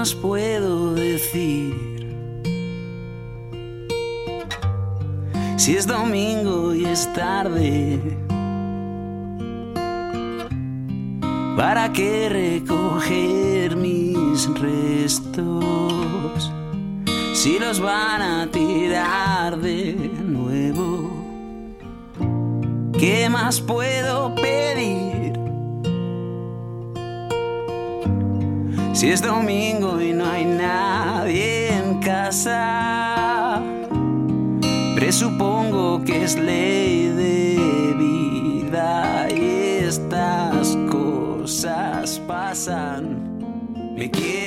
más puedo decir? Si es domingo y es tarde, ¿para qué recoger mis restos? Si los van a tirar de nuevo, ¿qué más puedo pedir? Si es domingo y no hay nadie en casa, presupongo que es ley de vida y estas cosas pasan. Me quiero